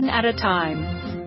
at a time.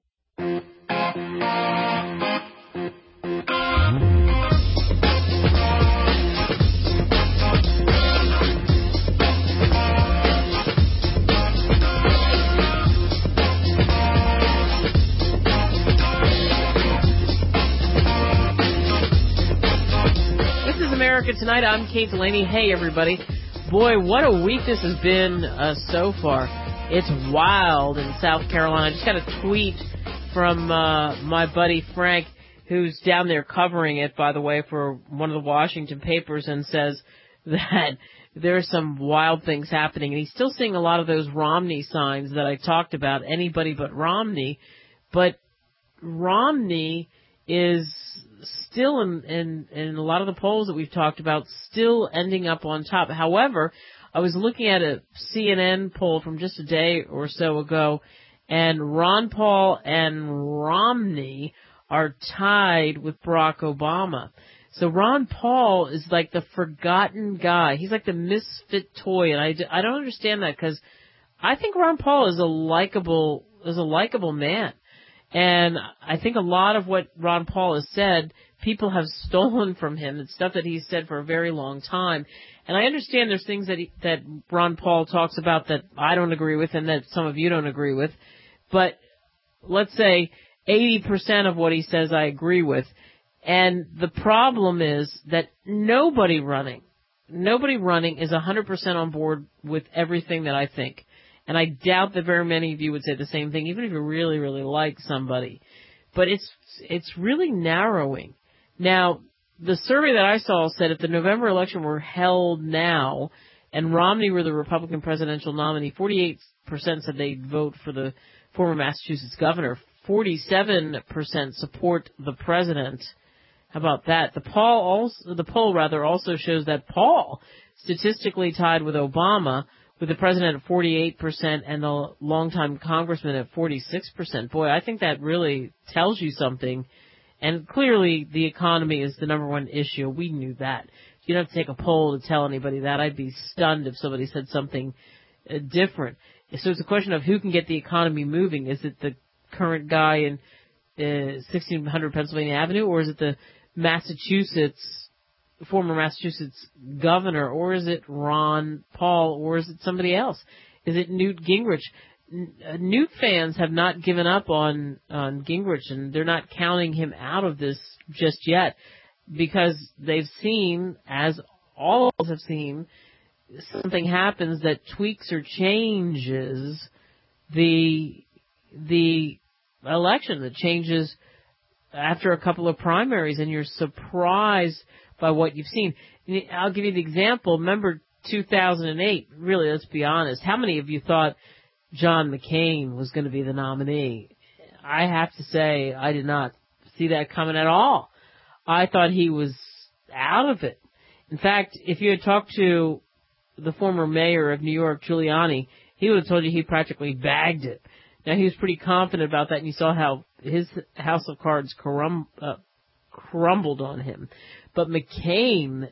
America Tonight. I'm Kate Delaney. Hey, everybody. Boy, what a week this has been so far. It's wild in South Carolina. I just got a tweet from my buddy Frank, who's down there covering it, by the way, for one of the Washington papers, and says that there are some wild things happening. And he's still seeing a lot of those Romney signs that I talked about, anybody but Romney. But Romney is still in a lot of the polls that we've talked about, still ending up on top. However, I was looking at a CNN poll from just a day or so ago, and Ron Paul and Romney are tied with Barack Obama. So Ron Paul is like the forgotten guy. He's like the misfit toy, and I don't understand that, because I think Ron Paul is a likable man. And I think a lot of what Ron Paul has said, people have stolen from him. It's stuff that he's said for a very long time. And I understand there's things that Ron Paul talks about that I don't agree with and that some of you don't agree with. But let's say 80% of what he says I agree with. And the problem is that nobody running is 100% on board with everything that I think. And I doubt that very many of you would say the same thing, even if you really, really like somebody. But it's really narrowing. Now, the survey that I saw said if the November election were held now and Romney were the Republican presidential nominee, 48% said they'd vote for the former Massachusetts governor. 47% support the president. How about that? The poll also shows that Paul statistically tied with Obama, with the president at 48% and the longtime congressman at 46%. Boy, I think that really tells you something. And clearly the economy is the number one issue. We knew that. You don't have to take a poll to tell anybody that. I'd be stunned if somebody said something different. So it's a question of who can get the economy moving. Is it the current guy in 1600 Pennsylvania Avenue, or is it the former Massachusetts governor, or is it Ron Paul, or is it somebody else? Is it Newt Gingrich? Newt fans have not given up on Gingrich, and they're not counting him out of this just yet, because they've seen, as all of us have seen, something happens that tweaks or changes the election, that changes after a couple of primaries, and you're surprised by what you've seen. I'll give you the example. Remember 2008, really, let's be honest. How many of you thought John McCain was going to be the nominee? I have to say I did not see that coming at all. I thought he was out of it. In fact, if you had talked to the former mayor of New York, Giuliani, he would have told you he practically bagged it. Now, he was pretty confident about that, and you saw how his house of cards crumbled on him. But McCain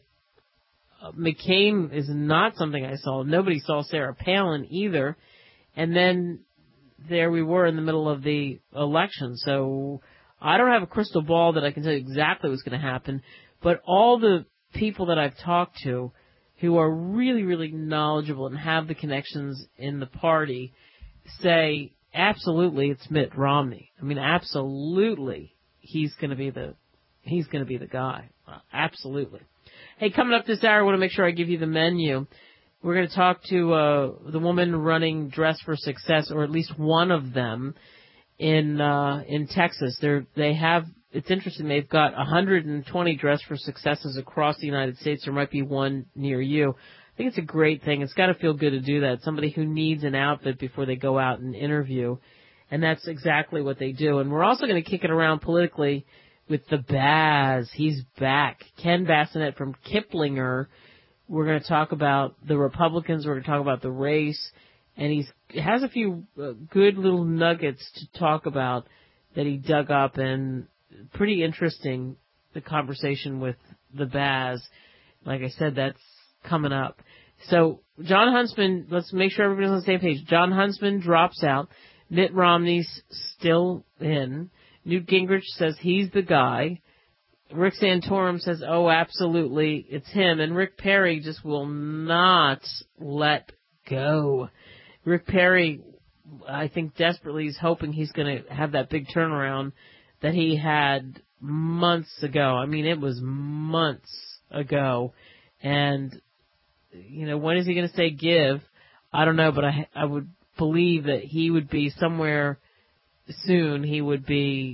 is not something I saw. Nobody saw Sarah Palin either. And then there we were in the middle of the election. So I don't have a crystal ball that I can tell you exactly what's going to happen. But all the people that I've talked to who are really, really knowledgeable and have the connections in the party say, absolutely, it's Mitt Romney. I mean, absolutely, he's going to be the guy. Absolutely. Hey, coming up this hour, I want to make sure I give you the menu. We're going to talk to the woman running Dress for Success, or at least one of them, in Texas. It's interesting. They've got 120 Dress for Successes across the United States. There might be one near you. I think it's a great thing. It's got to feel good to do that. Somebody who needs an outfit before they go out and interview. And that's exactly what they do. And we're also going to kick it around politically with the Baz. He's back. Ken Bassinet from Kiplinger. We're going to talk about the Republicans. We're going to talk about the race. And he has a few good little nuggets to talk about that he dug up, and pretty interesting, the conversation with the Baz. Like I said, that's coming up. So John Huntsman, let's make sure everybody's on the same page. John Huntsman drops out. Mitt Romney's still in. Newt Gingrich says he's the guy. Rick Santorum says, oh, absolutely, it's him. And Rick Perry just will not let go. Rick Perry, I think desperately is hoping he's going to have that big turnaround that he had months ago. I mean, it was months ago. And, when is he going to say give? I don't know, but I would believe that he would be somewhere soon. He would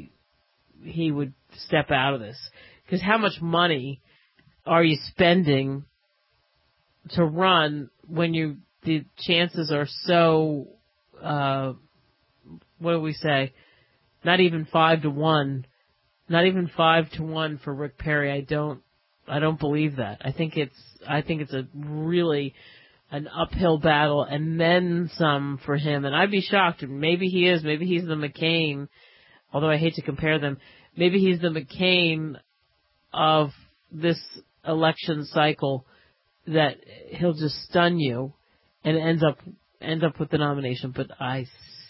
step out of this. Because how much money are you spending to run when the chances are so, what do we say? Not even 5 to 1. Not even 5 to 1 for Rick Perry. I don't believe that. I think it's a really an uphill battle and then some for him. And I'd be shocked. Maybe he is. Maybe he's the McCain, although I hate to compare them. Maybe he's the McCain of this election cycle, that he'll just stun you and end up with the nomination. But I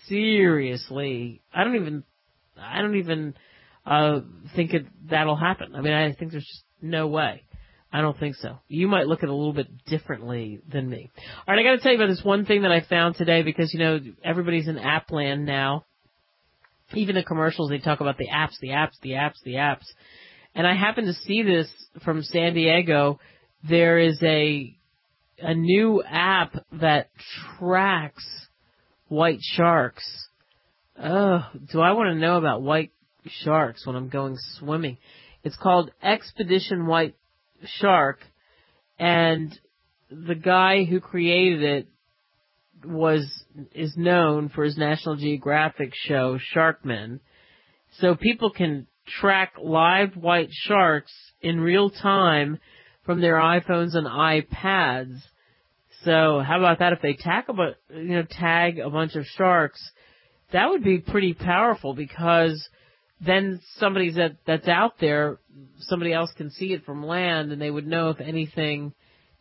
don't even think that'll happen. I mean, I think there's just no way. I don't think so. You might look at it a little bit differently than me. All right, I got to tell you about this one thing that I found today, because everybody's in app land now. Even the commercials, they talk about the apps. And I happened to see this from San Diego. There is a new app that tracks white sharks. Oh, do I want to know about white sharks when I'm going swimming? It's called Expedition White Shark, and the guy who created it is known for his National Geographic show, Sharkmen. So people can track live white sharks in real time from their iPhones and iPads. So how about that? If they tag a bunch of sharks, that would be pretty powerful, because then somebody that's out there, somebody else can see it from land, and they would know if anything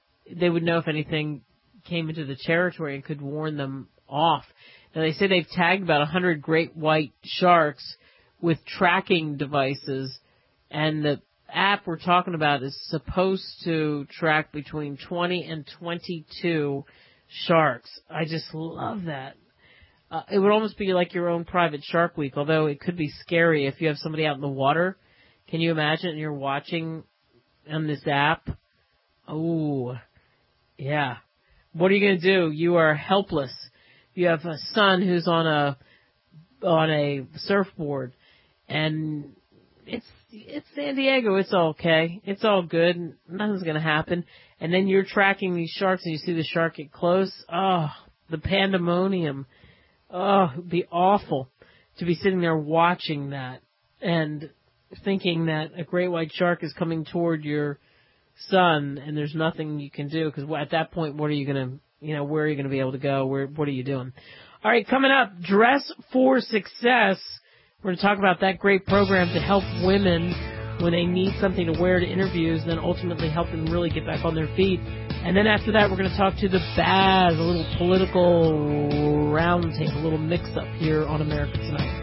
came into the territory and could warn them off. Now, they say they've tagged about 100 great white sharks with tracking devices, and the app we're talking about is supposed to track between 20 and 22 sharks. I just love that. It would almost be like your own private Shark Week, although it could be scary if you have somebody out in the water. Can you imagine you're watching on this app? Oh, yeah. What are you going to do? You are helpless. You have a son who's on a surfboard, and it's San Diego. It's okay. It's all good. Nothing's going to happen. And then you're tracking these sharks, and you see the shark get close. Oh, the pandemonium. Oh, it would be awful to be sitting there watching that and thinking that a great white shark is coming toward your son, and there's nothing you can do, because at that point, what are you going to, where are you going to be able to go? What are you doing? All right, coming up, Dress for Success. We're going to talk about that great program to help women when they need something to wear to interviews, and then ultimately help them really get back on their feet. And then after that, we're going to talk to the Baz, a little political roundtable, a little mix-up here on America Tonight.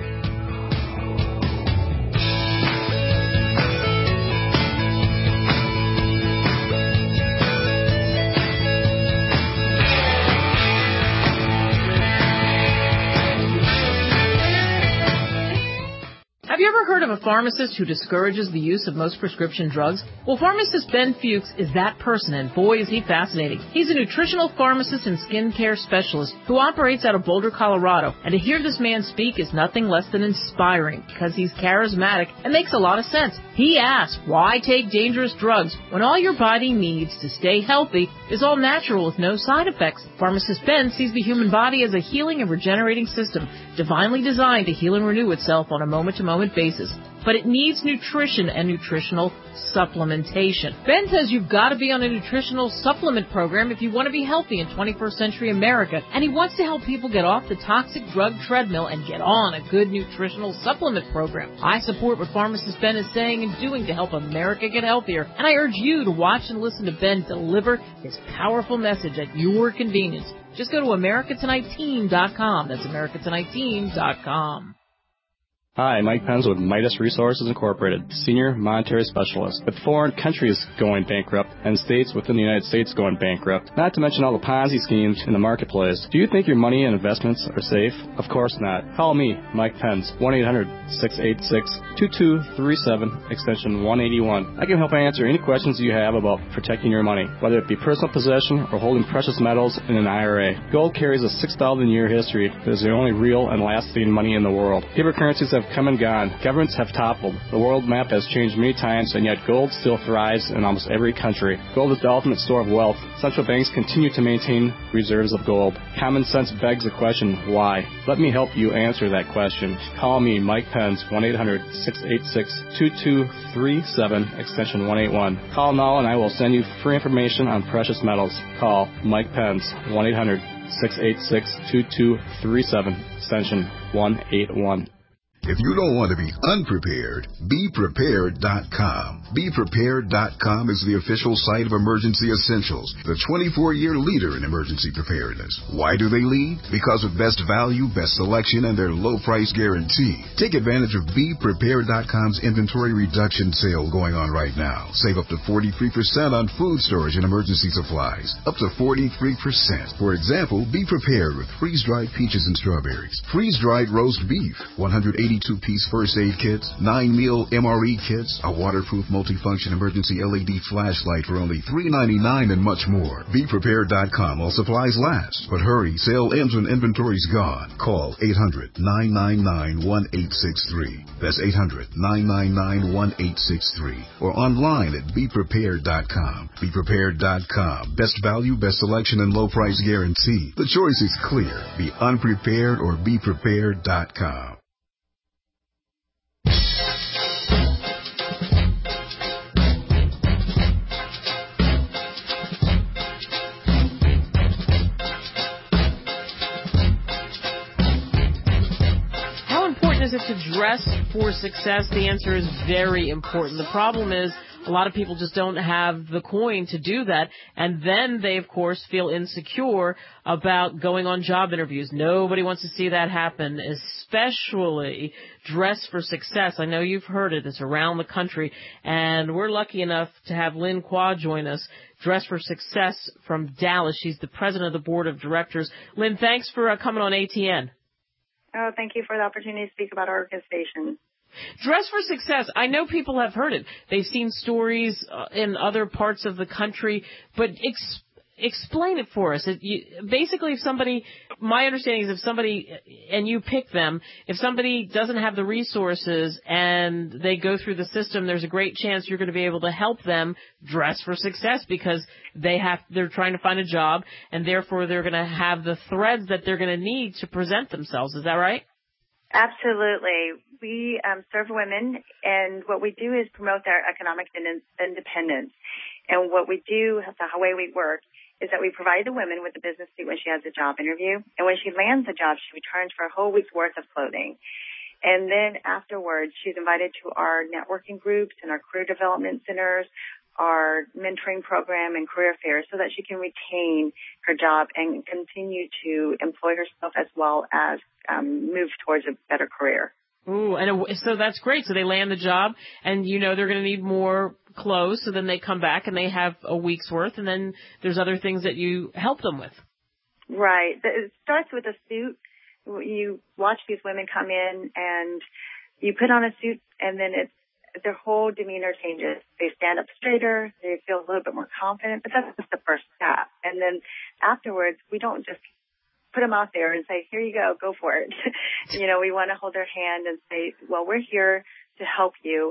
Have you ever heard of a pharmacist who discourages the use of most prescription drugs? Well, pharmacist Ben Fuchs is that person, and boy, is he fascinating. He's a nutritional pharmacist and skincare specialist who operates out of Boulder, Colorado. And to hear this man speak is nothing less than inspiring, because he's charismatic and makes a lot of sense. He asks, why take dangerous drugs when all your body needs to stay healthy is all natural with no side effects? Pharmacist Ben sees the human body as a healing and regenerating system, divinely designed to heal and renew itself on a moment-to-moment basis. basis. But it needs nutrition and nutritional supplementation. Ben says you've got to be on a nutritional supplement program if you want to be healthy in 21st century America, and he wants to help people get off the toxic drug treadmill and get on a good nutritional supplement program. I support what pharmacist Ben is saying and doing to help America get healthier, and I urge you to watch and listen to Ben deliver his powerful message at your convenience. Just go to AmericaTonightTeam.com. That's AmericaTonightTeam.com. Hi, Mike Penz with Midas Resources Incorporated, Senior Monetary Specialist. With foreign countries going bankrupt and states within the United States going bankrupt, not to mention all the Ponzi schemes in the marketplace, do you think your money and investments are safe? Of course not. Call me, Mike Penz, 1-800-686-2237, extension 181. I can help answer any questions you have about protecting your money, whether it be personal possession or holding precious metals in an IRA. Gold carries a 6,000-year history. It is the only real and lasting money in the world. Paper currencies have come and gone. Governments have toppled. The world map has changed many times, and yet gold still thrives in almost every country. Gold is the ultimate store of wealth. Central banks continue to maintain reserves of gold. Common sense begs the question, why? Let me help you answer that question. Call me, Mike Penz, 1-800-686-2237, extension 181. Call now and I will send you free information on precious metals. Call Mike Penz, 1-800-686-2237, extension 181. If you don't want to be unprepared, BePrepared.com. BePrepared.com is the official site of Emergency Essentials, the 24-year leader in emergency preparedness. Why do they lead? Because of best value, best selection, and their low price guarantee. Take advantage of BePrepared.com's inventory reduction sale going on right now. Save up to 43% on food storage and emergency supplies. Up to 43%. For example, be prepared with freeze-dried peaches and strawberries, freeze-dried roast beef, 182-piece first aid kits, 9-meal MRE kits, a waterproof multifunction emergency LED flashlight for only $3.99 and much more. BePrepared.com while supplies last. But hurry, sale ends when inventory's gone. Call 800-999-1863. That's 800-999-1863. Or online at BePrepared.com. BePrepared.com. Best value, best selection, and low price guarantee. The choice is clear. Be unprepared or BePrepared.com. Is it to dress for success? The answer is very important. The problem is a lot of people just don't have the coin to do that, and then they, of course, feel insecure about going on job interviews. Nobody wants to see that happen, especially dress for success. I know you've heard it. It's around the country, and we're lucky enough to have Lynn Qua join us, Dress for Success from Dallas. She's the president of the board of directors. Lynn, thanks for coming on ATN. Oh, thank you for the opportunity to speak about our organization. Dress for Success. I know people have heard it. They've seen stories in other parts of the country, but explain it for us. Basically, if somebody, my understanding is if somebody, and you pick them, if somebody doesn't have the resources and they go through the system, there's a great chance you're going to be able to help them dress for success because they're trying to find a job, and therefore they're going to have the threads that they're going to need to present themselves. Is that right? Absolutely. We serve women, and what we do is promote their economic independence. And what we do, the way we work, is that we provide the women with a business suit when she has a job interview. And when she lands a job, she returns for a whole week's worth of clothing. And then afterwards, she's invited to our networking groups and our career development centers, our mentoring program and career fairs so that she can retain her job and continue to employ herself as well as move towards a better career. Ooh, and so that's great. So they land the job, and they're going to need more clothes, so then they come back and they have a week's worth, and then there's other things that you help them with. Right. It starts with a suit. You watch these women come in, and you put on a suit, and then their whole demeanor changes. They stand up straighter. They feel a little bit more confident, but that's just the first step. And then afterwards, we don't just put them out there and say, here you go for it. We want to hold their hand and say, well, we're here to help you.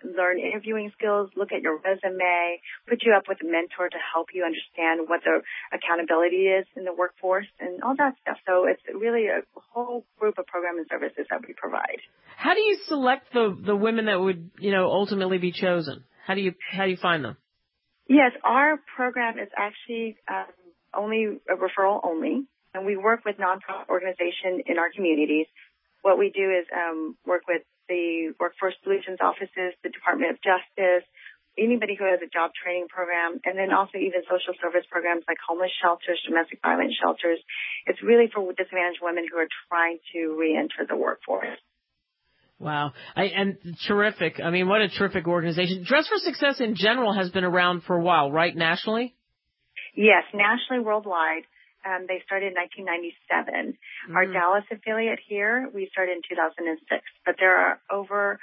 learn interviewing skills, look at your resume, put you up with a mentor to help you understand what the accountability is in the workforce and all that stuff. So it's really a whole group of program and services that we provide. How do you select the women that would, ultimately be chosen? How do you find them? Yes, our program is actually only a referral only, and we work with nonprofit organizations in our communities. What we do is work with the Workforce Solutions offices, the Department of Justice, anybody who has a job training program, and then also even social service programs like homeless shelters, domestic violence shelters. It's really for disadvantaged women who are trying to reenter the workforce. Wow. And terrific. I mean, what a terrific organization. Dress for Success in general has been around for a while, right, nationally? Yes, nationally, worldwide. They started in 1997. Our Dallas affiliate here, we started in 2006. But there are over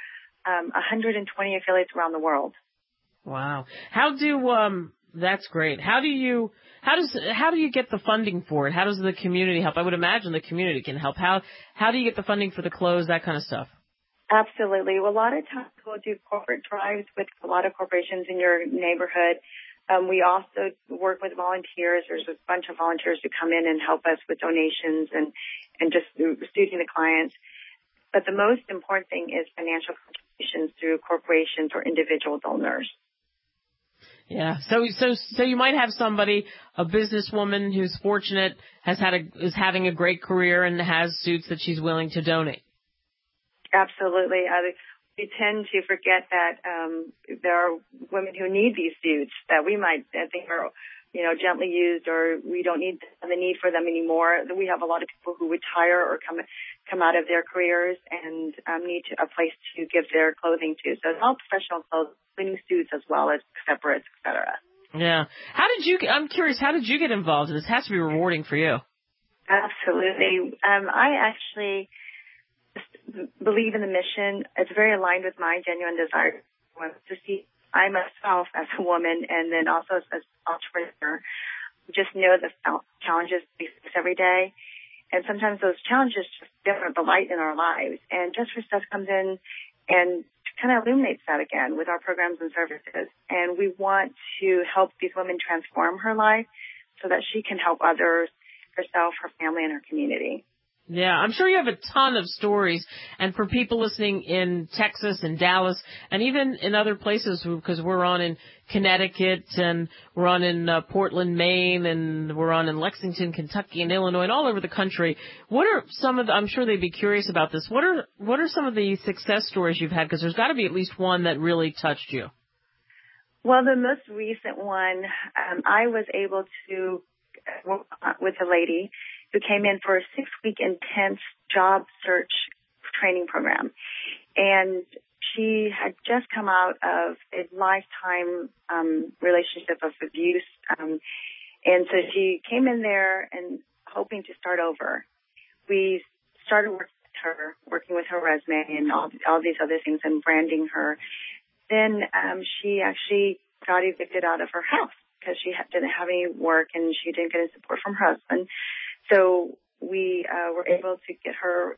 120 affiliates around the world. Wow. That's great. How do you get the funding for it? How does the community help? I would imagine the community can help. How do you get the funding for the clothes, that kind of stuff? Absolutely. Well, a lot of times we'll do corporate drives with a lot of corporations in your neighborhood. We also work with volunteers. There's a bunch of volunteers who come in and help us with donations and just suiting the clients. But the most important thing is financial contributions through corporations or individual donors. Yeah. So you might have somebody, a businesswoman who's fortunate, is having a great career and has suits that she's willing to donate. Absolutely. We tend to forget that there are women who need these suits that we might think are, gently used, or we don't need the need for them anymore. We have a lot of people who retire or come out of their careers and need a place to give their clothing to. So it's all professional clothes, including suits as well as separates, et cetera. Yeah. I'm curious, how did you get involved in this? It has to be rewarding for you. Absolutely. I actually believe in the mission. It's very aligned with my genuine desire to see I myself as a woman and then also as an entrepreneur just know the challenges we face every day. And sometimes those challenges just different the light in our lives. And Dress for Success comes in and kind of illuminates that again with our programs and services. And we want to help these women transform her life so that she can help others, herself, her family, and her community. Yeah, I'm sure you have a ton of stories. And for people listening in Texas and Dallas and even in other places, because we're on in Connecticut and we're on in Portland, Maine, and we're on in Lexington, Kentucky, and Illinois, and all over the country. What are some of I'm sure they'd be curious about this. What are some of the success stories you've had? Because there's got to be at least one that really touched you. Well, the most recent one, I was able to work with a lady who came in for a 6-week intense job search training program. And she had just come out of a lifetime relationship of abuse. And so she came in there and hoping to start over. We started working with her resume and all these other things and branding her. Then she actually got evicted out of her house because she didn't have any work and she didn't get any support from her husband. So we were able to get her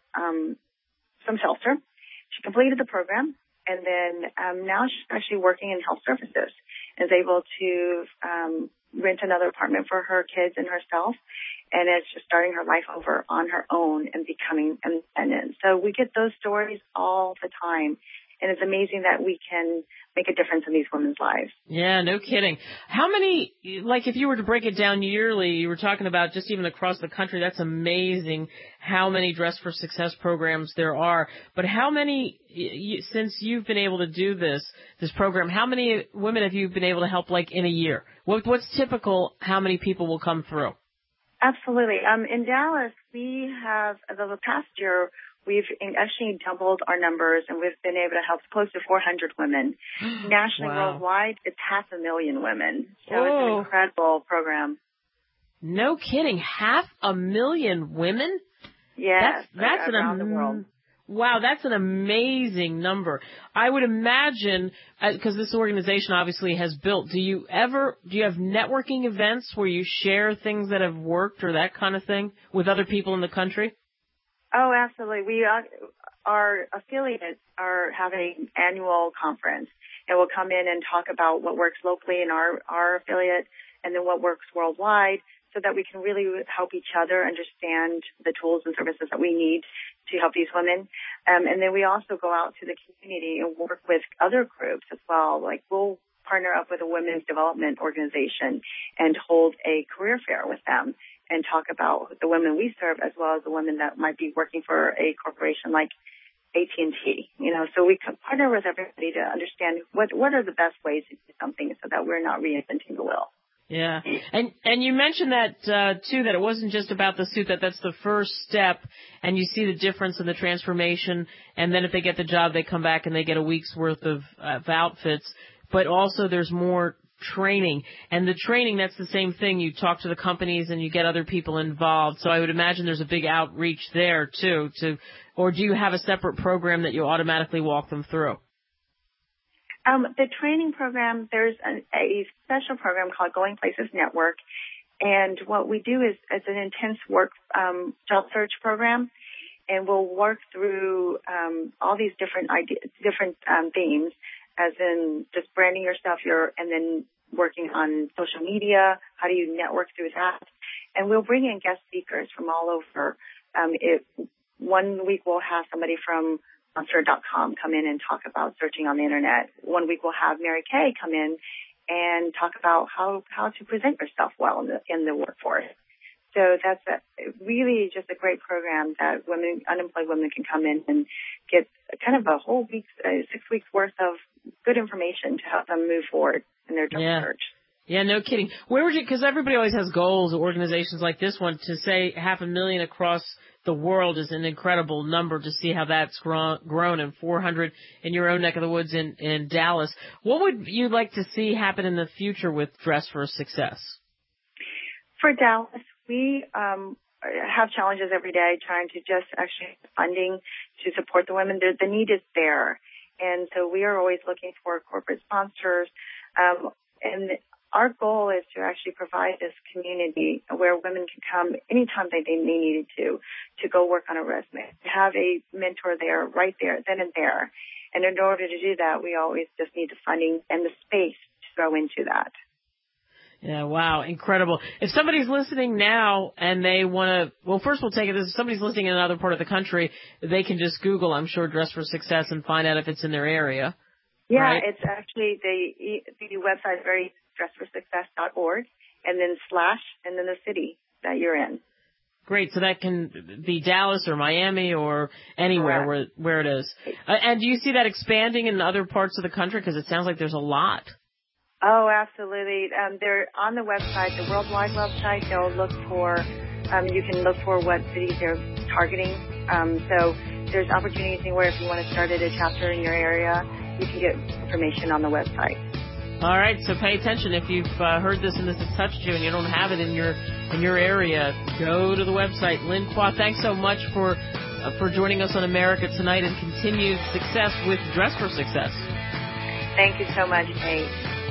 some shelter. She completed the program, and then now she's actually working in health services and is able to rent another apartment for her kids and herself, and is just starting her life over on her own and becoming independent. So we get those stories all the time, and it's amazing that we can make a difference in these women's lives. Yeah, no kidding. How many, if you were to break it down yearly, you were talking about just even across the country, that's amazing how many Dress for Success programs there are. But how many, since you've been able to do this program, how many women have you been able to help in a year? What's typical, how many people will come through? Absolutely. In Dallas, we have, the past year, we've actually doubled our numbers, and we've been able to help close to 400 women. Nationally, worldwide, it's 500,000 women. So It's an incredible program. No kidding. 500,000 women? Yes, that's around the world. Wow, that's an amazing number. I would imagine, because this organization obviously has built, do you have networking events where you share things that have worked or that kind of thing with other people in the country? Oh, absolutely. We our affiliates are having an annual conference, and we'll come in and talk about what works locally in our affiliate and then what works worldwide, so that we can really help each other understand the tools and services that we need to help these women. And then we also go out to the community and work with other groups as well. Like we'll partner up with a women's development organization and hold a career fair with them and talk about the women we serve as well as the women that might be working for a corporation like AT&T. So we can partner with everybody to understand what are the best ways to do something so that we're not reinventing the wheel. Yeah. And you mentioned that, too, that it wasn't just about the suit, that's the first step, and you see the difference in the transformation, and then if they get the job, they come back and they get a week's worth of outfits, but also there's more training. And the training, that's the same thing. You talk to the companies and you get other people involved. So I would imagine there's a big outreach there, too, or do you have a separate program that you automatically walk them through? The training program, there's a special program called Going Places Network, and what we do is it's an intense work job search program, and we'll work through all these different themes, as in just branding yourself, and then working on social media. How do you network through that? And we'll bring in guest speakers from all over. One week we'll have somebody from Monster.com come in and talk about searching on the internet. One week we'll have Mary Kay come in and talk about how to present yourself well in the workforce. So that's really just a great program that unemployed women can come in and get kind of a whole 6 weeks worth of good information to help them move forward in their job search. Yeah, no kidding. Where would you, because everybody always has goals, organizations like this one, to say 500,000 across the world is an incredible number to see how that's grown, and 400 in your own neck of the woods in Dallas. What would you like to see happen in the future with Dress for Success? For Dallas, we have challenges every day trying to just actually get funding to support the women. The need is there. And so we are always looking for corporate sponsors. And our goal is to actually provide this community where women can come anytime they needed to go work on a resume, to have a mentor there, right there, then and there. And in order to do that, we always just need the funding and the space to go into that. Yeah, wow, incredible. If somebody's listening now and they want to, well, first we'll take it as if somebody's listening in another part of the country, they can just Google, I'm sure, Dress for Success and find out if it's in their area. Yeah, right? It's actually the website is very dressforsuccess.org, and then / and then the city that you're in. Great. So that can be Dallas or Miami or anywhere where it is. And do you see that expanding in other parts of the country? Because it sounds like there's a lot. Oh, absolutely. They're on the website, the worldwide website. They'll look for, you can look for what cities they're targeting. So there's opportunities anywhere. If you want to start at a chapter in your area, you can get information on the website. All right, so pay attention. If you've heard this and this has touched you and you don't have it in your area, go to the website. Lynn Kwa, thanks so much for joining us on America Tonight, and continued success with Dress for Success. Thank you so much, Kate.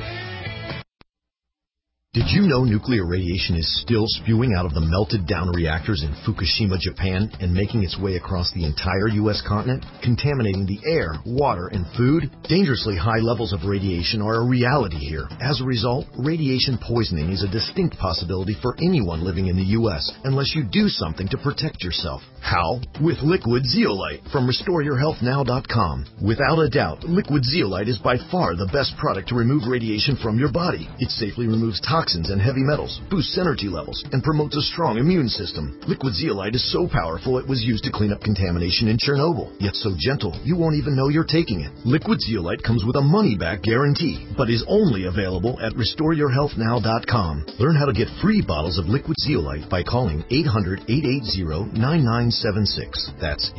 Did you know nuclear radiation is still spewing out of the melted down reactors in Fukushima, Japan, and making its way across the entire U.S. continent, contaminating the air, water, and food? Dangerously high levels of radiation are a reality here. As a result, radiation poisoning is a distinct possibility for anyone living in the U.S. unless you do something to protect yourself. How? With Liquid Zeolite from RestoreYourHealthNow.com. Without a doubt, Liquid Zeolite is by far the best product to remove radiation from your body. It safely removes toxins and heavy metals, boosts energy levels, and promotes a strong immune system. Liquid Zeolite is so powerful it was used to clean up contamination in Chernobyl, yet so gentle you won't even know you're taking it. Liquid Zeolite comes with a money-back guarantee, but is only available at RestoreYourHealthNow.com. Learn how to get free bottles of Liquid Zeolite by calling 800-880-9976. That's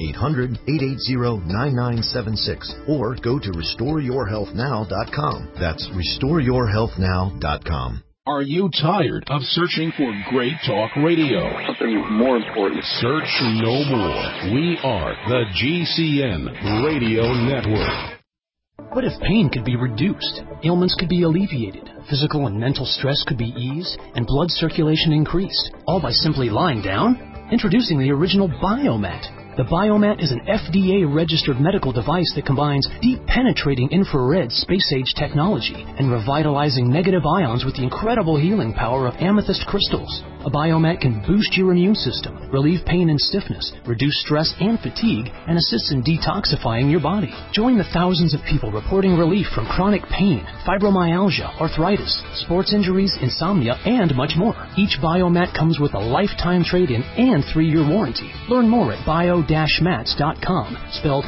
800-880-9976. Or go to RestoreYourHealthNow.com. That's RestoreYourHealthNow.com. Are you tired of searching for great talk radio? Something more important. Search no more. We are the GCN Radio Network. What if pain could be reduced, ailments could be alleviated, physical and mental stress could be eased, and blood circulation increased, all by simply lying down? Introducing the original Biomat. The Biomat is an FDA-registered medical device that combines deep penetrating infrared space-age technology and revitalizing negative ions with the incredible healing power of amethyst crystals. A Biomat can boost your immune system, relieve pain and stiffness, reduce stress and fatigue, and assists in detoxifying your body. Join the thousands of people reporting relief from chronic pain, fibromyalgia, arthritis, sports injuries, insomnia, and much more. Each Biomat comes with a lifetime trade-in and 3-year warranty. Learn more at bio-mats.com, spelled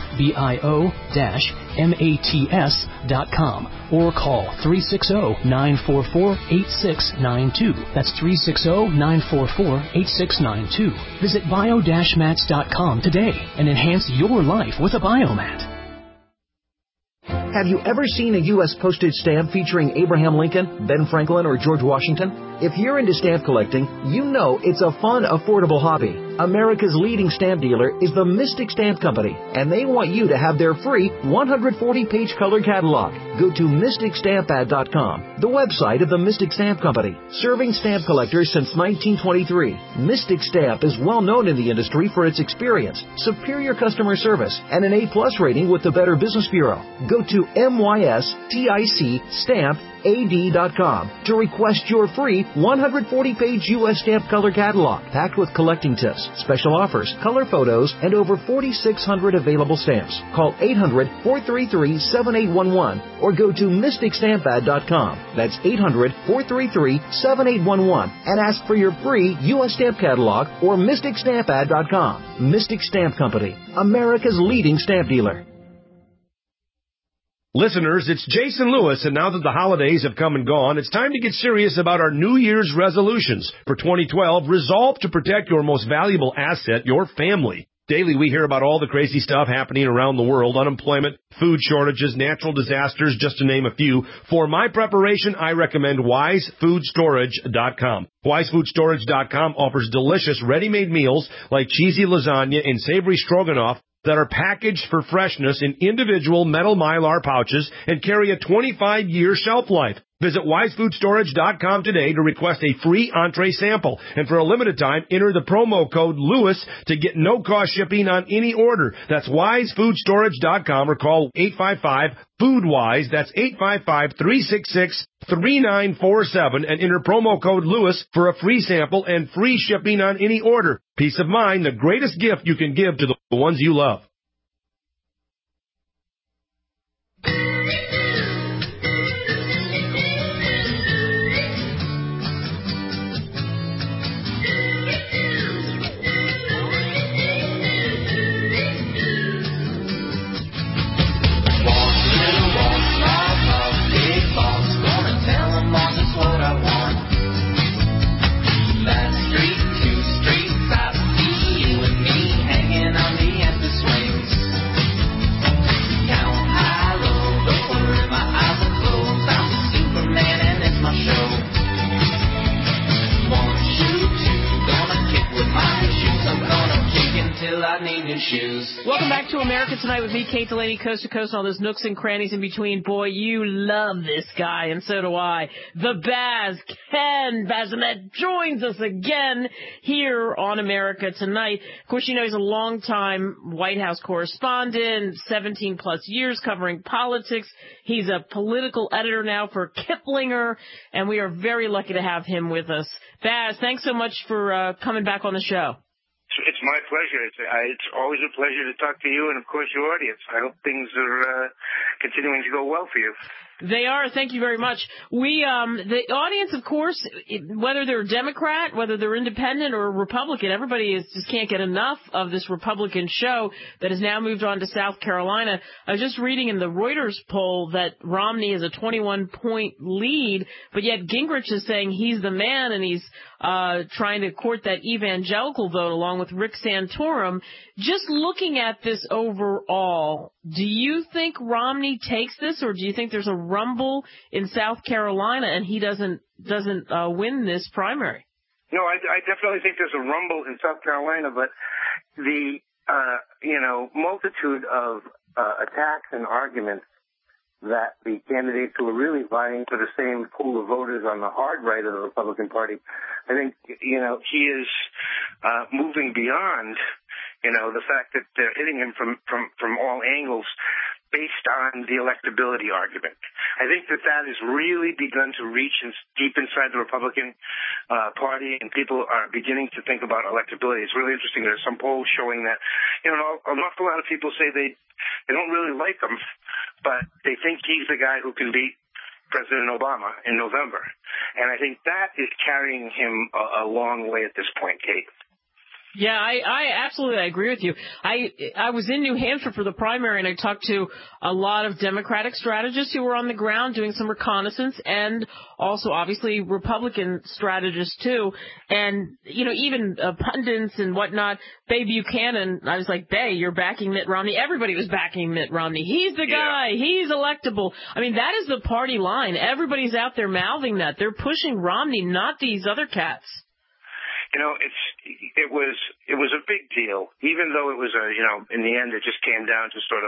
bio-mats.com, or call 360-944-8692. That's 360-944-8692. Visit bio-mats.com today and enhance your life with a Biomat. Have you ever seen a U.S. postage stamp featuring Abraham Lincoln, Ben Franklin, or George Washington? If you're into stamp collecting, you know it's a fun, affordable hobby. America's leading stamp dealer is the Mystic Stamp Company, and they want you to have their free 140-page color catalog. Go to MysticStampAd.com, the website of the Mystic Stamp Company, serving stamp collectors since 1923. Mystic Stamp is well known in the industry for its experience, superior customer service, and an A+ rating with the Better Business Bureau. Go to MysticStampAd.com to request your free 140-page U.S. stamp color catalog, packed with collecting tips, special offers, color photos, and over 4,600 available stamps. Call 800-433-7811 or go to MysticStampAd.com. That's 800-433-7811 and ask for your free U.S. stamp catalog or MysticStampAd.com. Mystic Stamp Company, America's leading stamp dealer. Listeners, it's Jason Lewis, and now that the holidays have come and gone, it's time to get serious about our New Year's resolutions. For 2012, resolve to protect your most valuable asset, your family. Daily, we hear about all the crazy stuff happening around the world, unemployment, food shortages, natural disasters, just to name a few. For my preparation, I recommend WiseFoodStorage.com. WiseFoodStorage.com offers delicious ready-made meals like cheesy lasagna and savory stroganoff that are packaged for freshness in individual metal Mylar pouches and carry a 25-year shelf life. Visit WiseFoodStorage.com today to request a free entree sample. And for a limited time, enter the promo code LEWIS to get no-cost shipping on any order. That's WiseFoodStorage.com or call 855-FOODWISE. That's 855-366-3947 and enter promo code LEWIS for a free sample and free shipping on any order. Peace of mind, the greatest gift you can give to the ones you love. Welcome back to America Tonight with me, Kate Delaney, coast to coast, all those nooks and crannies in between. Boy, you love this guy, and so do I. The Baz, Ken Bazinet, joins us again here on America Tonight. Of course, you know he's a longtime White House correspondent, 17-plus years covering politics. He's a political editor now for Kiplinger, and we are very lucky to have him with us. Baz, thanks so much for coming back on the show. It's my pleasure. It's always a pleasure to talk to you and, of course, your audience. I hope things are continuing to go well for you. They are. Thank you very much. The audience, of course, whether they're Democrat, whether they're independent or Republican, everybody just can't get enough of this Republican show that has now moved on to South Carolina. I was just reading in the Reuters poll that Romney is a 21-point lead, but yet Gingrich is saying he's the man and he's trying to court that evangelical vote along with Rick Santorum. Just looking at this overall, do you think Romney takes this, or do you think there's a rumble in South Carolina and he doesn't win this primary? No, I definitely think there's a rumble in South Carolina, but the multitude of attacks and arguments that the candidates who are really vying for the same pool of voters on the hard right of the Republican Party, I think, he is moving beyond The fact that they're hitting him from all angles based on the electability argument. I think that has really begun to reach deep inside the Republican Party, and people are beginning to think about electability. It's really interesting. There's some polls showing that, an awful lot of people say they don't really like him, but they think he's the guy who can beat President Obama in November. And I think that is carrying him a long way at this point, Kate. Yeah, I absolutely agree with you. I was in New Hampshire for the primary, and I talked to a lot of Democratic strategists who were on the ground doing some reconnaissance, and also obviously Republican strategists too. And even pundits and whatnot. Bay Buchanan, I was like, Bay, you're backing Mitt Romney. Everybody was backing Mitt Romney. He's the guy. Yeah. He's electable. I mean, that is the party line. Everybody's out there mouthing that. They're pushing Romney, not these other cats. It was a big deal, even though it was in the end it just came down to sort of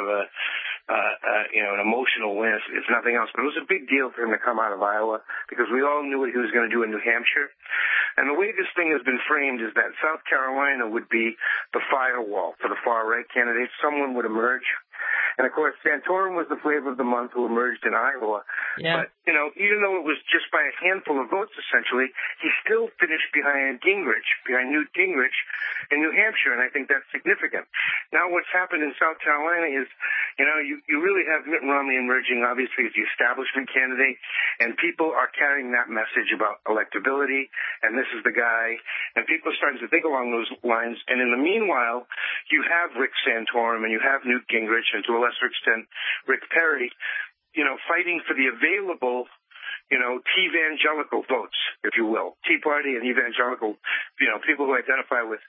an emotional win, if nothing else. But it was a big deal for him to come out of Iowa because we all knew what he was going to do in New Hampshire. And the way this thing has been framed is that South Carolina would be the firewall for the far right candidates. Someone would emerge. And, of course, Santorum was the flavor of the month who emerged in Iowa. Yeah. But, even though it was just by a handful of votes, essentially, he still finished behind Newt Gingrich in New Hampshire, and I think that's significant. Now what's happened in South Carolina is, you really have Mitt Romney emerging, obviously, as the establishment candidate, and people are carrying that message about electability, and this is the guy, and people are starting to think along those lines. And in the meanwhile, you have Rick Santorum and you have Newt Gingrich, and to a lesser extent, Rick Perry, fighting for the available, T-evangelical votes, if you will. Tea Party and evangelical, people who identify with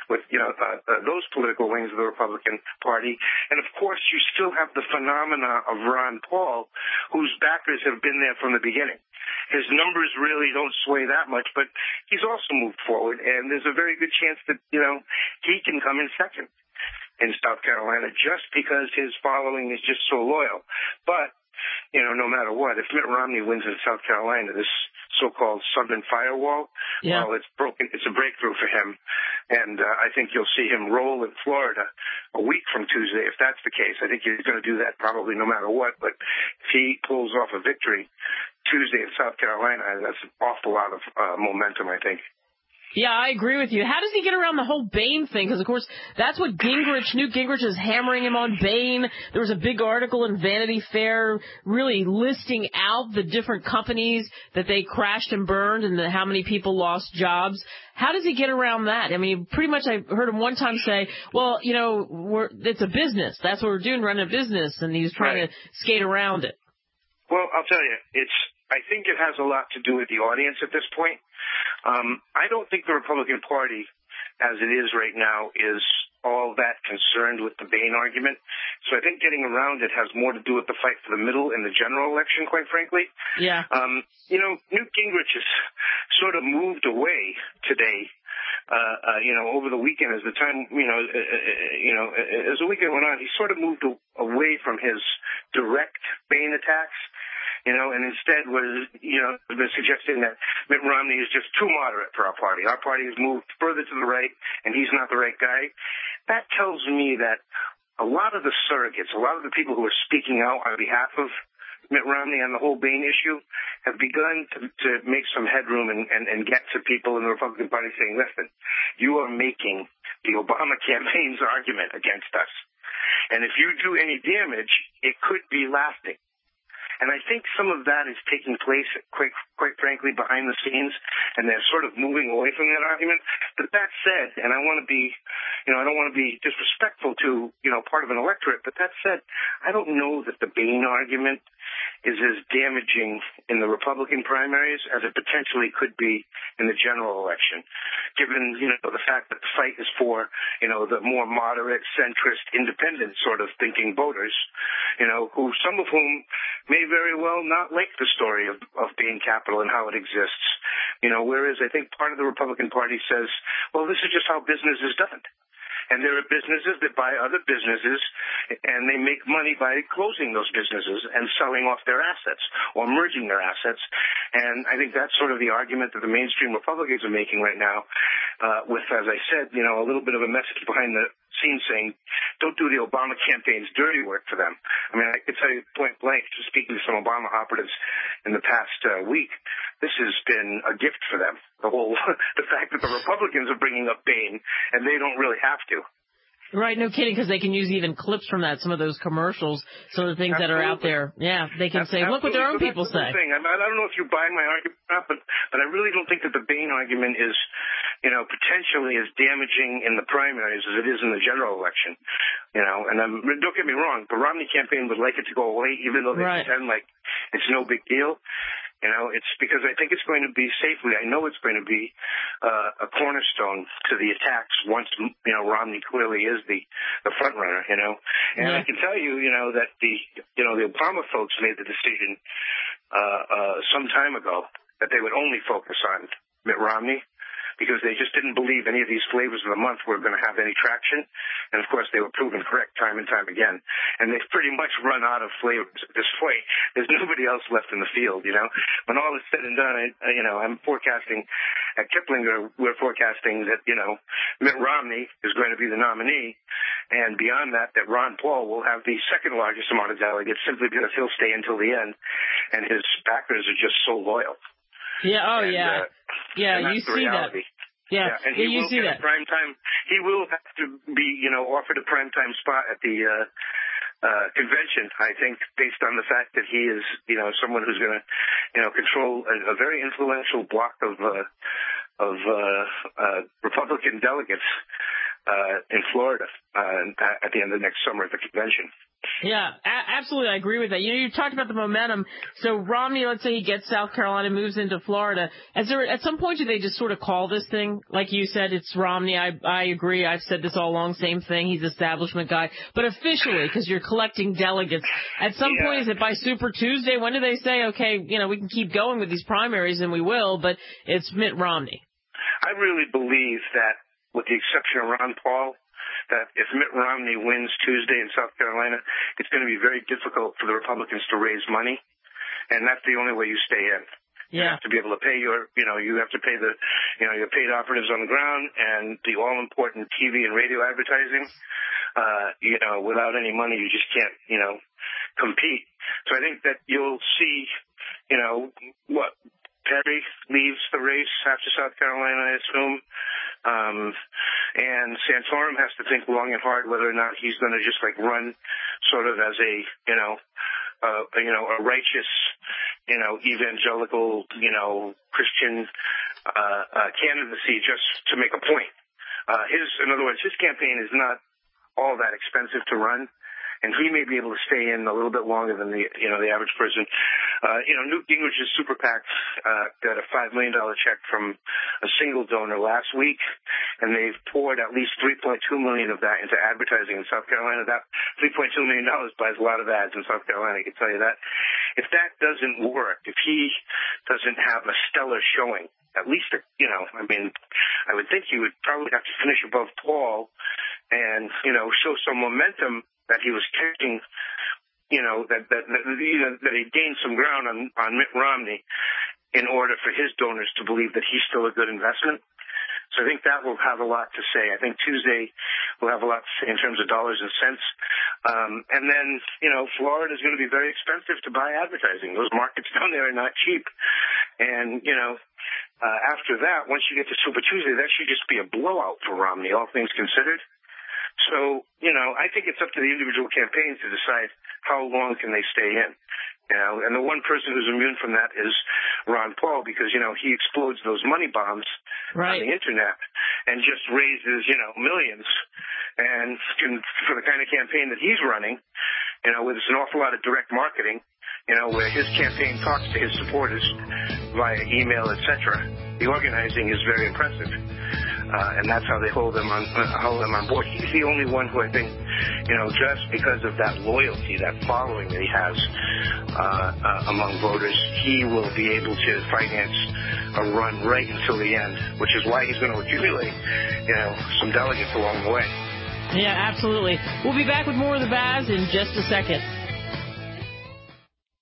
those political wings of the Republican Party. And, of course, you still have the phenomena of Ron Paul, whose backers have been there from the beginning. His numbers really don't sway that much, but he's also moved forward, and there's a very good chance that, he can come in second in South Carolina just because his following is just so loyal. But, no matter what, if Mitt Romney wins in South Carolina, this so-called Southern firewall, well, it's broken. It's a breakthrough for him. And I think you'll see him roll in Florida a week from Tuesday, if that's the case. I think he's going to do that probably no matter what. But if he pulls off a victory Tuesday in South Carolina, that's an awful lot of momentum, I think. Yeah, I agree with you. How does he get around the whole Bain thing? Because, of course, that's what Newt Gingrich is hammering him on Bain. There was a big article in Vanity Fair really listing out the different companies that they crashed and burned and how many people lost jobs. How does he get around that? I mean, pretty much I heard him one time say, well, it's a business. That's what we're doing, running a business. And he's trying to skate around it. Well, I'll tell you, I think it has a lot to do with the audience at this point. I don't think the Republican Party, as it is right now, is all that concerned with the Bain argument. So I think getting around it has more to do with the fight for the middle in the general election, quite frankly. Yeah. Newt Gingrich has sort of moved away today. Over the weekend, as the weekend went on, he sort of moved away from his direct Bain attacks. And instead was, been suggesting that Mitt Romney is just too moderate for our party. Our party has moved further to the right, and he's not the right guy. That tells me that a lot of the surrogates, a lot of the people who are speaking out on behalf of Mitt Romney on the whole Bain issue have begun to make some headroom and get to people in the Republican Party saying, listen, you are making the Obama campaign's argument against us. And if you do any damage, it could be lasting. And I think some of that is taking place, quite frankly, behind the scenes, and they're sort of moving away from that argument. But that said, and I want to be, I don't want to be disrespectful to, part of an electorate, but that said, I don't know that the Bain argument is as damaging in the Republican primaries as it potentially could be in the general election, given, the fact that the fight is for, the more moderate, centrist, independent sort of thinking voters, some of whom may very well not like the story of Bain Capital and how it exists. Whereas I think part of the Republican Party says, well, this is just how business is done. And there are businesses that buy other businesses, and they make money by closing those businesses and selling off their assets or merging their assets. And I think that's sort of the argument that the mainstream Republicans are making right now with, as I said, a little bit of a message behind the seen saying, don't do the Obama campaign's dirty work for them. I mean, I could tell you point blank, just speaking to some Obama operatives in the past week, this has been a gift for them. The fact that the Republicans are bringing up Bain and they don't really have to. Right, no kidding, because they can use even clips from that, some of those commercials, some of the things that are out there. Yeah, they can say, look what their own people say. Thing. I don't know if you buy my argument or not, but I really don't think that the Bain argument is, potentially as damaging in the primaries as it is in the general election. And don't get me wrong, the Romney campaign would like it to go away, even though they pretend like it's no big deal. It's because I think it's going to be safely. I know it's going to be a cornerstone to the attacks once, Romney clearly is the front runner, And I can tell you, that the Obama folks made the decision some time ago that they would only focus on Mitt Romney, because they just didn't believe any of these flavors of the month were going to have any traction. And, of course, they were proven correct time and time again. And they've pretty much run out of flavors at this point. There's nobody else left in the field, When all is said and done, I'm forecasting at Kiplinger, we're forecasting that, Mitt Romney is going to be the nominee. And beyond that Ron Paul will have the second largest amount of delegates simply because he'll stay until the end. And his backers are just so loyal. Yeah, you see that. Yeah, and he you will see get that. a prime time. He will have to be, offered a prime time spot at the convention. I think, based on the fact that he is, someone who's going to, control a very influential block of Republican delegates in Florida at the end of next summer at the convention. Yeah, absolutely. I agree with that. You talked about the momentum. So Romney, let's say he gets South Carolina, moves into Florida. At some point, do they just sort of call this thing? Like you said, it's Romney. I agree. I've said this all along. Same thing. He's an establishment guy. But officially, because you're collecting delegates, at some point, is it by Super Tuesday? When do they say, okay, we can keep going with these primaries, and we will, but it's Mitt Romney? I really believe that, with the exception of Ron Paul, that if Mitt Romney wins Tuesday in South Carolina, it's going to be very difficult for the Republicans to raise money, and that's the only way you stay in. You have to be able to pay you have to pay your paid operatives on the ground and the all-important TV and radio advertising. Without any money, you just can't, compete. So I think that you'll see, Perry leaves the race after South Carolina, I assume. And Santorum has to think long and hard whether or not he's going to just run sort of as a righteous, evangelical, Christian, candidacy just to make a point. In other words, his campaign is not all that expensive to run. And he may be able to stay in a little bit longer than the average person. Newt Gingrich's Super PAC got a $5 million check from a single donor last week, and they've poured at least $3.2 million of that into advertising in South Carolina. That $3.2 million buys a lot of ads in South Carolina, I can tell you that. If that doesn't work, if he doesn't have a stellar showing, at least, I would think he would probably have to finish above Paul and, show some momentum that he was taking, that he gained some ground on Mitt Romney in order for his donors to believe that he's still a good investment. So I think that will have a lot to say. I think Tuesday will have a lot to say in terms of dollars and cents. And then, Florida is going to be very expensive to buy advertising. Those markets down there are not cheap. And, after that, once you get to Super Tuesday, that should just be a blowout for Romney, all things considered. So, I think it's up to the individual campaigns to decide how long can they stay in. And the one person who's immune from that is Ron Paul, because, he explodes those money bombs on the internet and just raises, millions. And for the kind of campaign that he's running, with an awful lot of direct marketing, where his campaign talks to his supporters via email, etc. The organizing is very impressive. And that's how they hold them on board. He's the only one who I think, just because of that loyalty, that following that he has among voters, he will be able to finance a run right until the end, which is why he's going to accumulate, some delegates along the way. Yeah, absolutely. We'll be back with more of the Baz in just a second.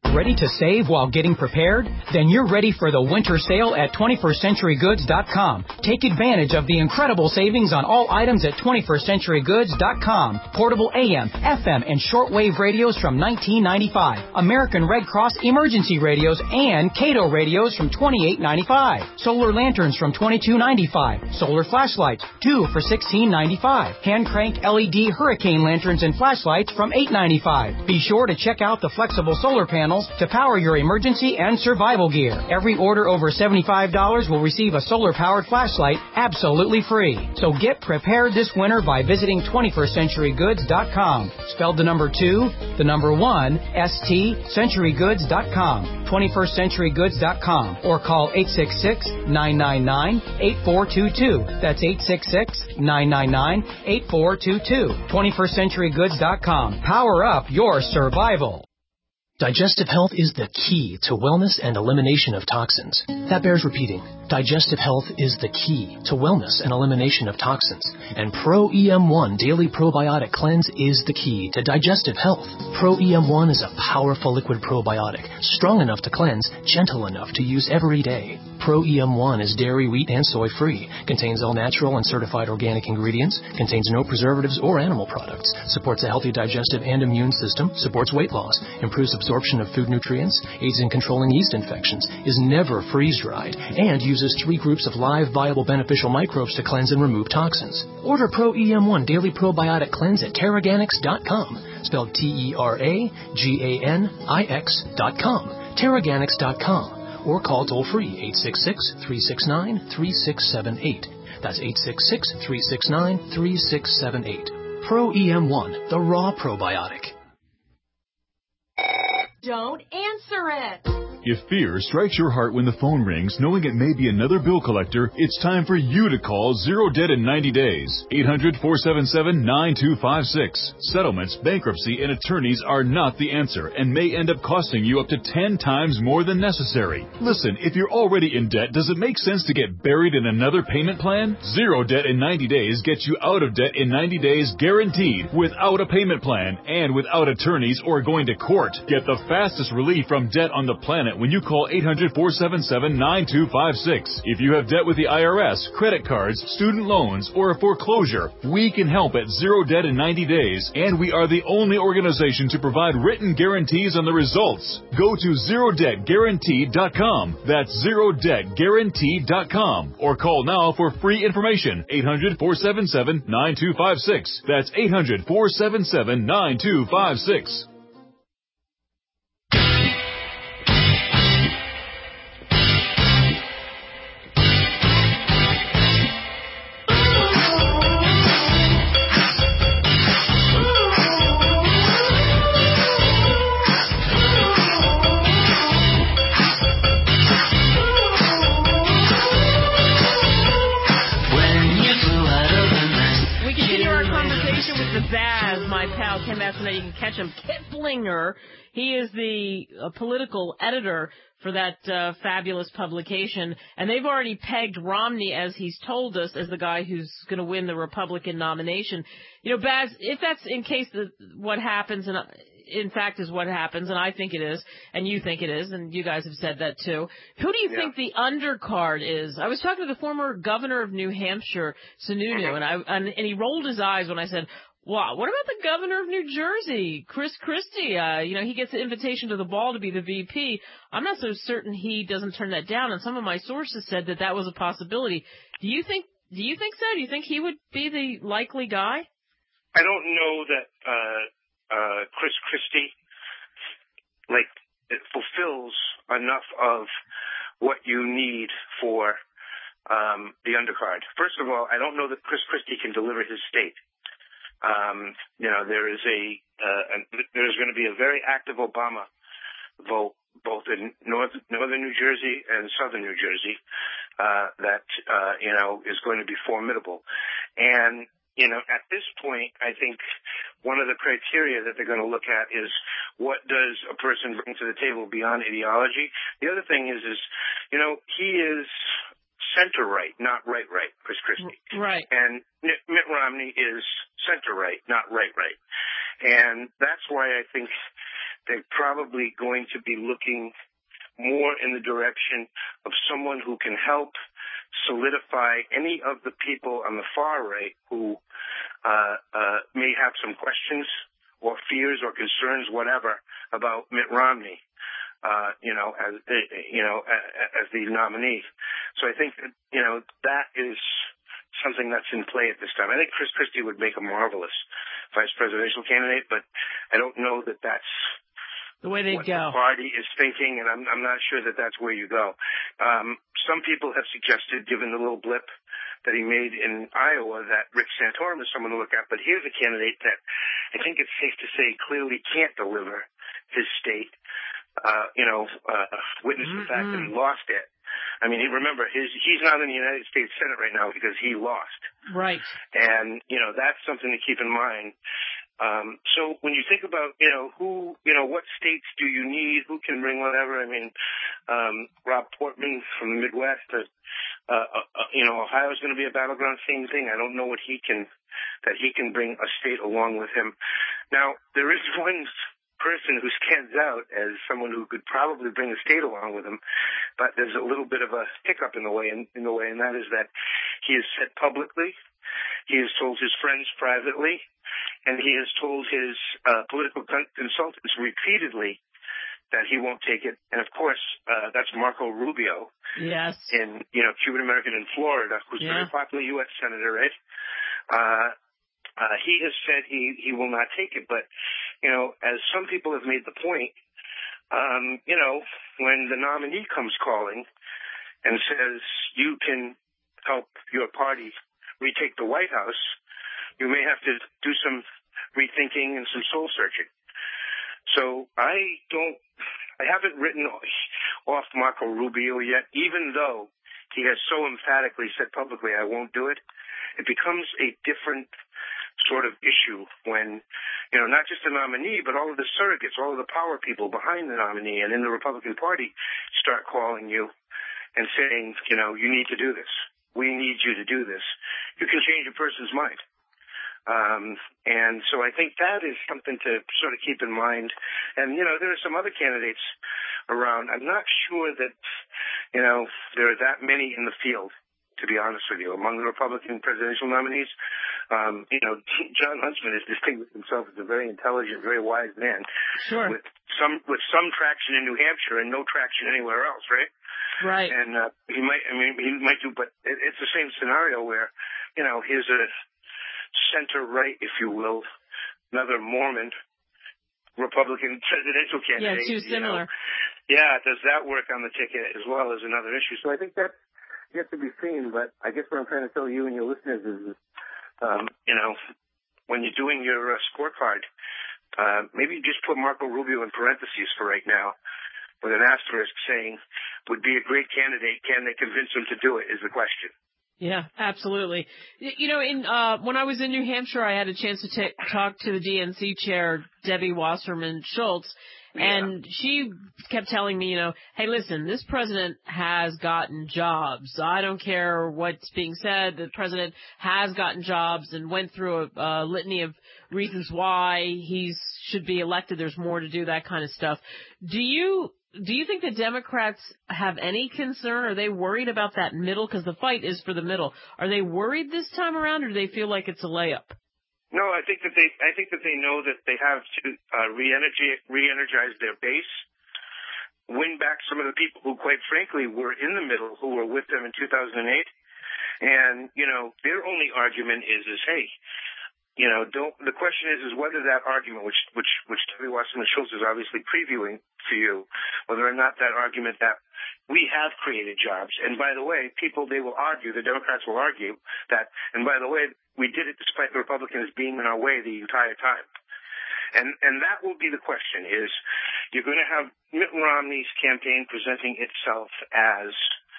Ready to save while getting prepared? Then you're ready for the winter sale at 21stCenturyGoods.com. Take advantage of the incredible savings on all items at 21stCenturyGoods.com. Portable AM, FM, and shortwave radios from $19.95. American Red Cross emergency radios and Cato radios from $28.95. Solar lanterns from $22.95. Solar flashlights, 2 for $16.95. Hand crank LED hurricane lanterns and flashlights from $8.95. Be sure to check out the flexible solar panels to power your emergency and survival gear. Every order over $75 will receive a solar-powered flashlight absolutely free. So get prepared this winter by visiting 21stCenturyGoods.com. Spelled the number 2, the number 1, ST, CenturyGoods.com. 21stCenturyGoods.com. Or call 866-999-8422. That's 866-999-8422. 21stCenturyGoods.com. Power up your survival. Digestive health is the key to wellness and elimination of toxins. That bears repeating. Digestive health is the key to wellness and elimination of toxins. And Pro EM1 Daily Probiotic Cleanse is the key to digestive health. Pro EM1 is a powerful liquid probiotic, strong enough to cleanse, gentle enough to use every day. Pro EM1 is dairy, wheat, and soy free, contains all natural and certified organic ingredients, contains no preservatives or animal products, supports a healthy digestive and immune system, supports weight loss, improves absorption of food nutrients, aids in controlling yeast infections, is never freeze-dried, and uses 3 groups of live, viable, beneficial microbes to cleanse and remove toxins. Order Pro EM1 Daily Probiotic Cleanse at Terraganix.com, spelled TerraGanix.com, Terraganix.com, or call toll-free 866-369-3678. That's 866-369-3678. Pro EM1, the raw probiotic. Don't answer it. If fear strikes your heart when the phone rings, knowing it may be another bill collector, it's time for you to call Zero Debt in 90 days. 800-477-9256. Settlements, bankruptcy, and attorneys are not the answer and may end up costing you up to 10 times more than necessary. Listen, if you're already in debt, does it make sense to get buried in another payment plan? Zero Debt in 90 days gets you out of debt in 90 days guaranteed, without a payment plan and without attorneys or going to court. Get the fastest relief from debt on the planet when you call 800-477-9256. If you have debt with the IRS, credit cards, student loans, or a foreclosure, we can help at Zero Debt in 90 days, and we are the only organization to provide written guarantees on the results. Go to ZeroDebtGuaranteed.com. That's ZeroDebtGuaranteed.com. Or call now for free information. 800-477-9256. That's 800-477-9256. Ken Bassinet, you can catch him. Kiplinger, he is the political editor for that fabulous publication, and they've already pegged Romney, as he's told us, as the guy who's going to win the Republican nomination. You know, Baz, if that's in case what happens, and in fact is what happens, and I think it is, and you think it is, and you guys have said that too, who do you think the undercard is? I was talking to the former governor of New Hampshire, Sununu, and he rolled his eyes when I said, wow, what about the governor of New Jersey, Chris Christie? He gets an invitation to the ball to be the VP. I'm not so certain he doesn't turn that down, and some of my sources said that was a possibility. Do you think so? Do you think he would be the likely guy? I don't know that Chris Christie it fulfills enough of what you need for the undercard. First of all, I don't know that Chris Christie can deliver his state. There's going to be a very active Obama vote both in northern New Jersey and southern New Jersey that is going to be formidable. And at this point, I think one of the criteria that they're going to look at is what does a person bring to the table beyond ideology. The other thing is he is center-right, not right-right, Chris Christie. Right. And Mitt Romney is center-right, not right-right. And that's why I think they're probably going to be looking more in the direction of someone who can help solidify any of the people on the far right who may have some questions or fears or concerns, whatever, about Mitt Romney, as the nominee. So I think that, that is something that's in play at this time. I think Chris Christie would make a marvelous vice presidential candidate, but I don't know that that's the way they what go. The party is thinking, and I'm not sure that that's where you go. Some people have suggested, given the little blip that he made in Iowa, that Rick Santorum is someone to look at. But here's a candidate that I think it's safe to say clearly can't deliver his state. Witness the fact that he lost it. I mean, remember, he's not in the United States Senate right now because he lost. Right. And, that's something to keep in mind. So when you think about, what states do you need? Who can bring whatever? I mean, Rob Portman from the Midwest, Ohio is going to be a battleground. Same thing. I don't know that he can bring a state along with him. Now, there is one person who stands out as someone who could probably bring a state along with him, but there's a little bit of a hiccup in the way, and that is that he has said publicly, he has told his friends privately, and he has told his political consultants repeatedly that he won't take it. And of course, that's Marco Rubio. Yes. In, Cuban American in Florida, who's a very popular U.S. senator, right? He has said he will not take it. But, as some people have made the point, when the nominee comes calling and says you can help your party retake the White House, you may have to do some rethinking and some soul searching. So I haven't written off Marco Rubio yet, even though he has so emphatically said publicly, I won't do it. It becomes a different sort of issue when, not just the nominee, but all of the surrogates, all of the power people behind the nominee and in the Republican Party start calling you and saying, you need to do this. We need you to do this. You can change a person's mind. And so I think that is something to sort of keep in mind. And, there are some other candidates around. I'm not sure that, there are that many in the field, to be honest with you. Among the Republican presidential nominees, John Huntsman has distinguished himself as a very intelligent, very wise man. Sure. With some traction in New Hampshire and no traction anywhere else, right? Right. And he might do, but it's the same scenario where, here's a center-right, if you will, another Mormon Republican presidential candidate. Yeah, too similar. Does that work on the ticket as well as another issue? So I think that's yet to be seen, but I guess what I'm trying to tell you and your listeners is, when you're doing your scorecard, maybe you just put Marco Rubio in parentheses for right now with an asterisk saying, would be a great candidate. Can they convince him to do it is the question. Yeah, absolutely. When I was in New Hampshire, I had a chance to talk to the DNC chair, Debbie Wasserman Schultz, and she kept telling me, hey, listen, this president has gotten jobs. I don't care what's being said. The president has gotten jobs and went through a litany of reasons why he should be elected. There's more to do, that kind of stuff. Do you think the Democrats have any concern? Are they worried about that middle? Because the fight is for the middle. Are they worried this time around, or do they feel like it's a layup? No, I think that they know that they have to re-energize their base, win back some of the people who, quite frankly, were in the middle, who were with them in 2008. And their only argument is hey. The question is whether that argument, which Debbie Wasserman Schultz is obviously previewing for you, whether or not that argument that we have created jobs. And by the way, they will argue, the Democrats will argue that, and by the way, we did it despite the Republicans being in our way the entire time. And that will be the question, is you're going to have Mitt Romney's campaign presenting itself as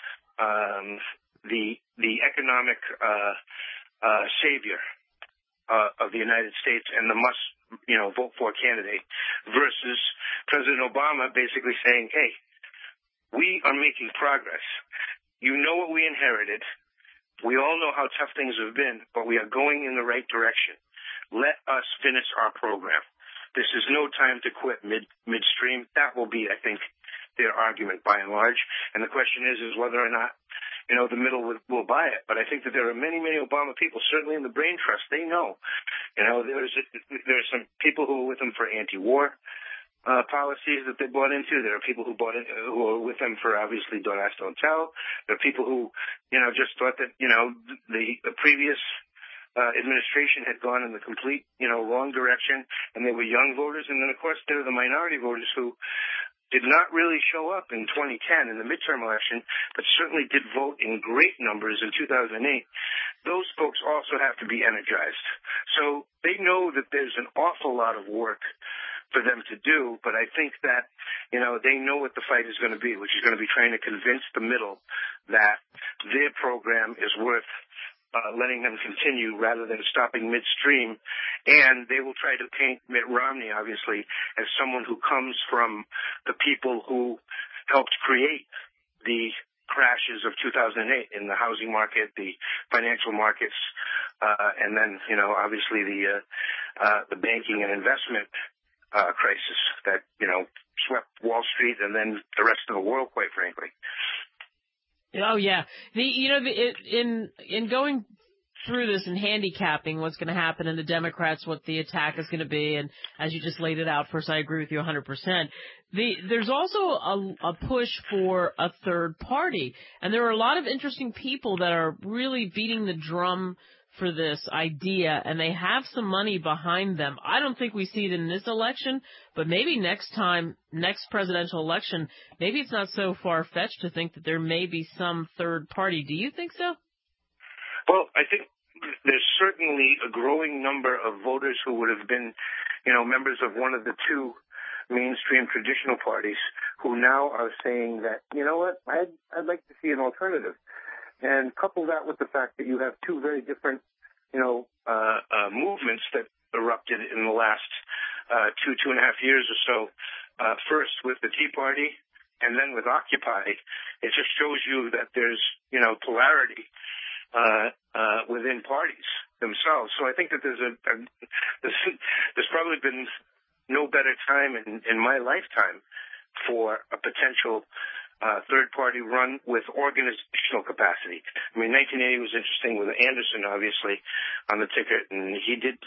the economic savior of the United States and the must, vote for candidate, versus President Obama basically saying, hey, we are making progress. You know what we inherited. We all know how tough things have been, but we are going in the right direction. Let us finish our program. this is no time to quit midstream. That will be, I think, their argument by and large. And the question is whether or not, the middle will buy it. But I think that there are many, many Obama people, certainly in the brain trust, they know. There's some people who are with them for anti-war policies that they bought into. There are people who are with them for, obviously, Don't Ask, Don't Tell. There are people who, just thought that, the previous administration had gone in the complete, wrong direction, and they were young voters. And then, of course, there are the minority voters who did not really show up in 2010 in the midterm election, but certainly did vote in great numbers in 2008. Those folks also have to be energized. So they know that there's an awful lot of work for them to do, but I think that, they know what the fight is going to be, which is going to be trying to convince the middle that their program is worth letting them continue rather than stopping midstream. And they will try to paint Mitt Romney, obviously, as someone who comes from the people who helped create the crashes of 2008 in the housing market, the financial markets, and then, obviously the banking and investment crisis that, swept Wall Street and then the rest of the world, quite frankly. Oh yeah, in going through this and handicapping what's going to happen in the Democrats, what the attack is going to be, and as you just laid it out, first I agree with you 100%. There's also a push for a third party, and there are a lot of interesting people that are really beating the drum for this idea, and they have some money behind them. I don't think we see it in this election, but maybe next presidential election, maybe it's not so far-fetched to think that there may be some third party. Do you think so? Well, I think there's certainly a growing number of voters who would have been, members of one of the two mainstream traditional parties who now are saying that, I'd like to see an alternative. And couple that with the fact that you have two very different, movements that erupted in the last 2.5 years or so. First with the Tea Party, and then with Occupy. It just shows you that there's, polarity within parties themselves. So I think that there's probably been no better time in my lifetime for a potential third-party run with organizational capacity. I mean, 1980 was interesting with Anderson, obviously, on the ticket, and he did,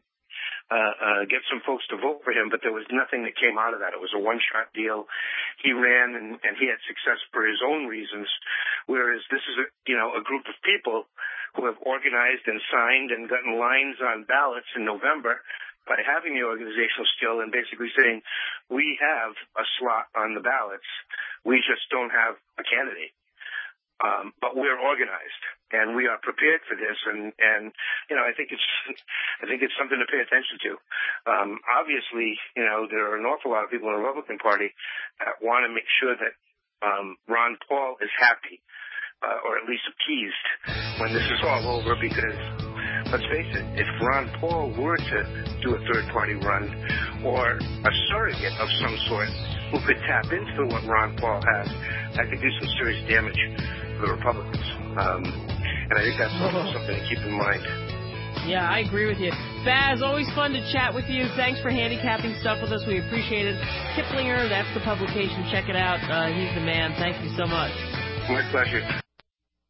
get some folks to vote for him, but there was nothing that came out of that. It was a one-shot deal. He ran, and he had success for his own reasons, whereas this is a group of people who have organized and signed and gotten lines on ballots in November by having the organizational skill and basically saying, we have a slot on the ballots. We just don't have a candidate. But we're organized and we are prepared for this. And I think it's something to pay attention to. Obviously, there are an awful lot of people in the Republican Party that want to make sure that, Ron Paul is happy, or at least appeased when this is all over, because let's face it, if Ron Paul were to do a third-party run or a surrogate of some sort who could tap into what Ron Paul has, that could do some serious damage for the Republicans. And I think that's something to keep in mind. Yeah, I agree with you. Baz, always fun to chat with you. Thanks for handicapping stuff with us. We appreciate it. Kiplinger, that's the publication. Check it out. He's the man. Thank you so much. My pleasure.